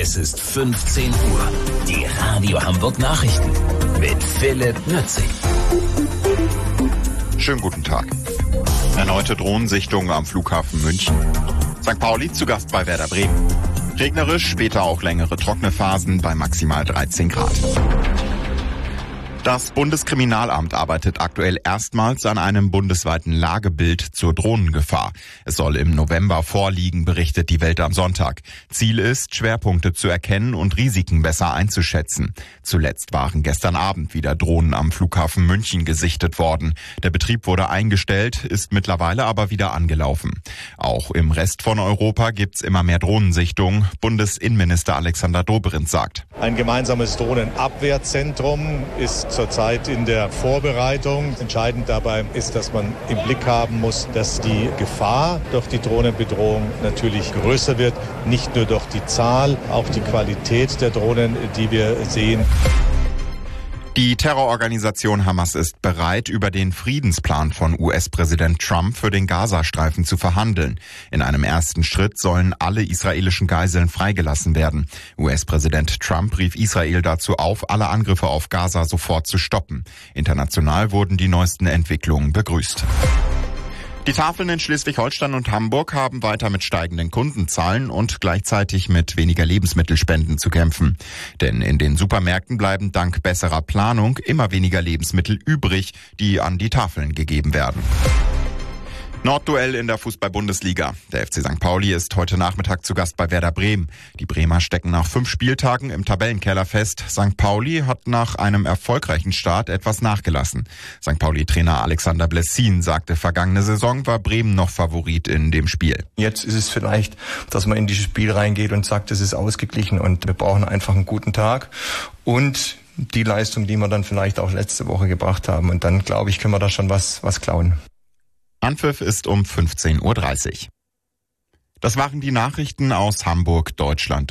Es ist 15 Uhr. Die Radio Hamburg Nachrichten mit Philipp Nützig. Schönen guten Tag. Erneute Drohnensichtung am Flughafen München. St. Pauli zu Gast bei Werder Bremen. Regnerisch, später auch längere trockene Phasen bei maximal 13 Grad. Das Bundeskriminalamt arbeitet aktuell erstmals an einem bundesweiten Lagebild zur Drohnengefahr. Es soll im November vorliegen, berichtet die Welt am Sonntag. Ziel ist, Schwerpunkte zu erkennen und Risiken besser einzuschätzen. Zuletzt waren gestern Abend wieder Drohnen am Flughafen München gesichtet worden. Der Betrieb wurde eingestellt, ist mittlerweile aber wieder angelaufen. Auch im Rest von Europa gibt's immer mehr Drohnensichtungen. Bundesinnenminister Alexander Dobrindt sagt: Ein gemeinsames Drohnenabwehrzentrum ist zurzeit in der Vorbereitung. Entscheidend dabei ist, dass man im Blick haben muss, dass die Gefahr durch die Drohnenbedrohung natürlich größer wird. Nicht nur durch die Zahl, auch die Qualität der Drohnen, die wir sehen. Die Terrororganisation Hamas ist bereit, über den Friedensplan von US-Präsident Trump für den Gazastreifen zu verhandeln. In einem ersten Schritt sollen alle israelischen Geiseln freigelassen werden. US-Präsident Trump rief Israel dazu auf, alle Angriffe auf Gaza sofort zu stoppen. International wurden die neuesten Entwicklungen begrüßt. Die Tafeln in Schleswig-Holstein und Hamburg haben weiter mit steigenden Kundenzahlen und gleichzeitig mit weniger Lebensmittelspenden zu kämpfen. Denn in den Supermärkten bleiben dank besserer Planung immer weniger Lebensmittel übrig, die an die Tafeln gegeben werden. Nordduell in der Fußball-Bundesliga. Der FC St. Pauli ist heute Nachmittag zu Gast bei Werder Bremen. Die Bremer stecken nach 5 Spieltagen im Tabellenkeller fest. St. Pauli hat nach einem erfolgreichen Start etwas nachgelassen. St. Pauli-Trainer Alexander Blessin sagte, vergangene Saison war Bremen noch Favorit in dem Spiel. Jetzt ist es vielleicht, dass man in dieses Spiel reingeht und sagt, es ist ausgeglichen und wir brauchen einfach einen guten Tag und die Leistung, die wir dann vielleicht auch letzte Woche gebracht haben. Und dann, glaube ich, können wir da schon was klauen. Anpfiff ist um 15:30 Uhr. Das waren die Nachrichten aus Hamburg, Deutschland.